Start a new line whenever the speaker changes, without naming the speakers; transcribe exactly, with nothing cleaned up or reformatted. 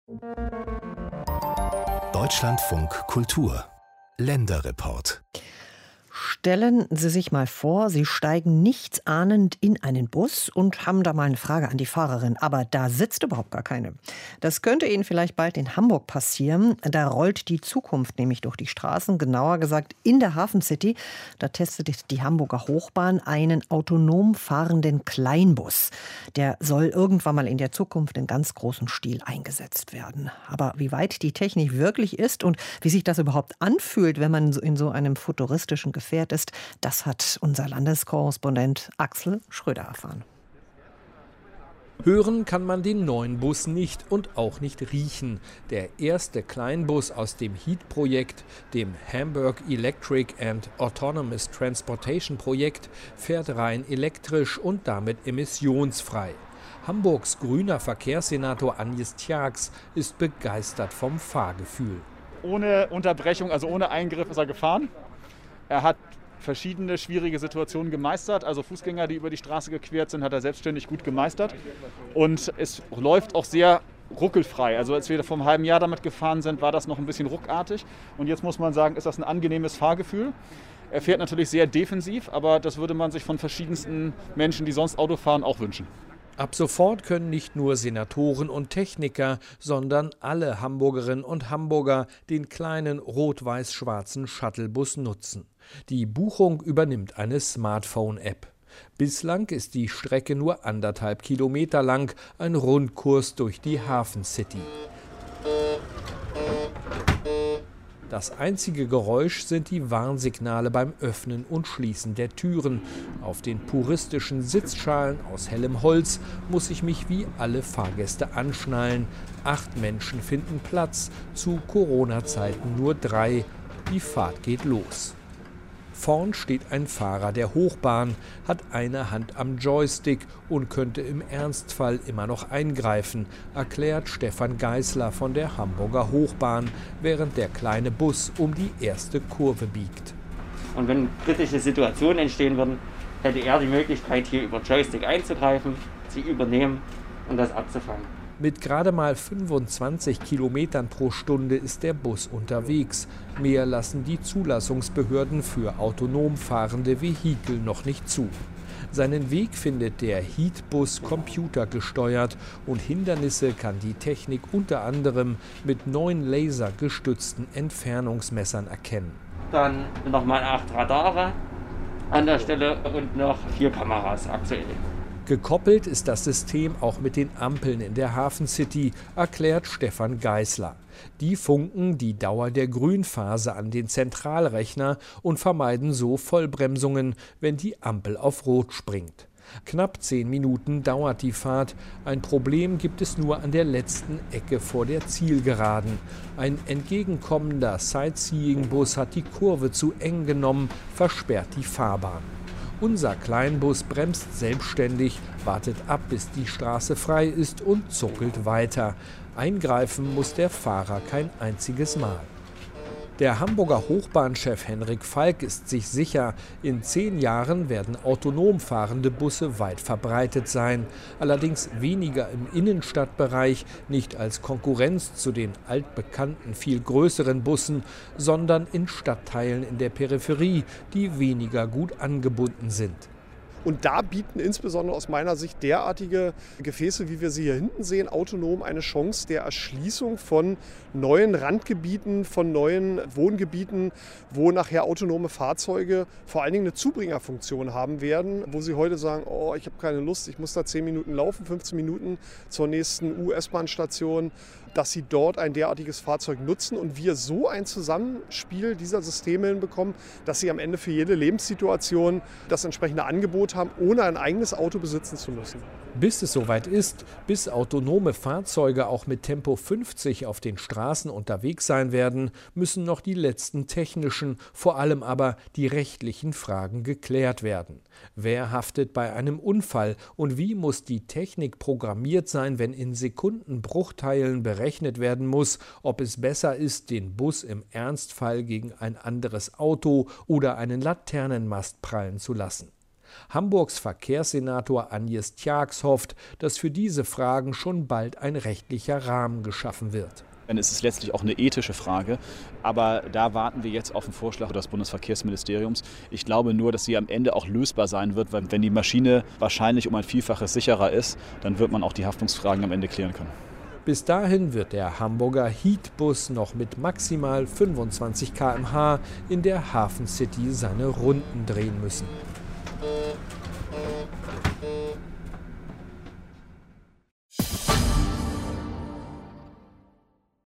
Deutschlandfunk Kultur Länderreport.
Stellen Sie sich mal vor, Sie steigen nichtsahnend in einen Bus und haben da mal eine Frage an die Fahrerin. Aber da sitzt überhaupt gar keine. Das könnte Ihnen vielleicht bald in Hamburg passieren. Da rollt die Zukunft nämlich durch die Straßen, genauer gesagt in der Hafen City. Da testet die Hamburger Hochbahn einen autonom fahrenden Kleinbus. Der soll irgendwann mal in der Zukunft in ganz großem Stil eingesetzt werden. Aber wie weit die Technik wirklich ist und wie sich das überhaupt anfühlt, wenn man in so einem futuristischen Gefährt ist, das hat unser Landeskorrespondent Axel Schröder erfahren.
Hören kann man den neuen Bus nicht und auch nicht riechen. Der erste Kleinbus aus dem HEAT-Projekt, dem Hamburg Electric and Autonomous Transportation Projekt, fährt rein elektrisch und damit emissionsfrei. Hamburgs grüner Verkehrssenator Agnes Tjax ist begeistert vom Fahrgefühl.
Ohne Unterbrechung, also ohne Eingriff ist er gefahren. Er hat verschiedene schwierige Situationen gemeistert, also Fußgänger, die über die Straße gequert sind, hat er selbstständig gut gemeistert. Und es läuft auch sehr ruckelfrei. Also als wir vor einem halben Jahr damit gefahren sind, war das noch ein bisschen ruckartig. Und jetzt muss man sagen, ist das ein angenehmes Fahrgefühl. Er fährt natürlich sehr defensiv, aber das würde man sich von verschiedensten Menschen, die sonst Auto fahren, auch wünschen.
Ab sofort können nicht nur Senatoren und Techniker, sondern alle Hamburgerinnen und Hamburger den kleinen rot-weiß-schwarzen Shuttlebus nutzen. Die Buchung übernimmt eine Smartphone-App. Bislang ist die Strecke nur anderthalb Kilometer lang, ein Rundkurs durch die Hafen City. Das einzige Geräusch sind die Warnsignale beim Öffnen und Schließen der Türen. Auf den puristischen Sitzschalen aus hellem Holz muss ich mich wie alle Fahrgäste anschnallen. Acht Menschen finden Platz, zu Corona-Zeiten nur drei. Die Fahrt geht los. Vorn steht ein Fahrer der Hochbahn, hat eine Hand am Joystick und könnte im Ernstfall immer noch eingreifen, erklärt Stefan Geisler von der Hamburger Hochbahn, während der kleine Bus um die erste Kurve biegt.
Und wenn kritische Situationen entstehen würden, hätte er die Möglichkeit, hier über Joystick einzugreifen, sie übernehmen und das abzufangen.
Mit gerade mal fünfundzwanzig Kilometern pro Stunde ist der Bus unterwegs. Mehr lassen die Zulassungsbehörden für autonom fahrende Vehikel noch nicht zu. Seinen Weg findet der HEAT-Bus computergesteuert und Hindernisse kann die Technik unter anderem mit neun lasergestützten Entfernungsmessern erkennen.
Dann nochmal acht Radare an der Stelle und noch vier Kameras aktuell.
Gekoppelt ist das System auch mit den Ampeln in der Hafen City, erklärt Stefan Geisler. Die funken die Dauer der Grünphase an den Zentralrechner und vermeiden so Vollbremsungen, wenn die Ampel auf Rot springt. Knapp zehn Minuten dauert die Fahrt. Ein Problem gibt es nur an der letzten Ecke vor der Zielgeraden. Ein entgegenkommender Sightseeing-Bus hat die Kurve zu eng genommen, versperrt die Fahrbahn. Unser Kleinbus bremst selbstständig, wartet ab, bis die Straße frei ist und zuckelt weiter. Eingreifen muss der Fahrer kein einziges Mal. Der Hamburger Hochbahnchef Henrik Falk ist sich sicher, in zehn Jahren werden autonom fahrende Busse weit verbreitet sein. Allerdings weniger im Innenstadtbereich, nicht als Konkurrenz zu den altbekannten, viel größeren Bussen, sondern in Stadtteilen in der Peripherie, die weniger gut angebunden sind.
Und da bieten insbesondere aus meiner Sicht derartige Gefäße, wie wir sie hier hinten sehen, autonom eine Chance der Erschließung von neuen Randgebieten, von neuen Wohngebieten, wo nachher autonome Fahrzeuge vor allen Dingen eine Zubringerfunktion haben werden, wo sie heute sagen, oh, ich habe keine Lust, ich muss da zehn Minuten laufen, fünfzehn Minuten zur nächsten U S-Bahn-Station, dass sie dort ein derartiges Fahrzeug nutzen und wir so ein Zusammenspiel dieser Systeme hinbekommen, dass sie am Ende für jede Lebenssituation das entsprechende Angebot haben, ohne ein eigenes Auto besitzen zu müssen.
Bis es soweit ist, bis autonome Fahrzeuge auch mit Tempo fünfzig auf den Straßen unterwegs sein werden, müssen noch die letzten technischen, vor allem aber die rechtlichen Fragen geklärt werden. Wer haftet bei einem Unfall und wie muss die Technik programmiert sein, wenn in Sekundenbruchteilen berechnet werden muss, ob es besser ist, den Bus im Ernstfall gegen ein anderes Auto oder einen Laternenmast prallen zu lassen? Hamburgs Verkehrssenator Agnes Tjax hofft, dass für diese Fragen schon bald ein rechtlicher Rahmen geschaffen wird.
Es ist letztlich auch eine ethische Frage, aber da warten wir jetzt auf den Vorschlag des Bundesverkehrsministeriums. Ich glaube nur, dass sie am Ende auch lösbar sein wird, weil wenn die Maschine wahrscheinlich um ein Vielfaches sicherer ist, dann wird man auch die Haftungsfragen am Ende klären können.
Bis dahin wird der Hamburger Heatbus noch mit maximal fünfundzwanzig Kilometer pro Stunde in der Hafen City seine Runden drehen müssen.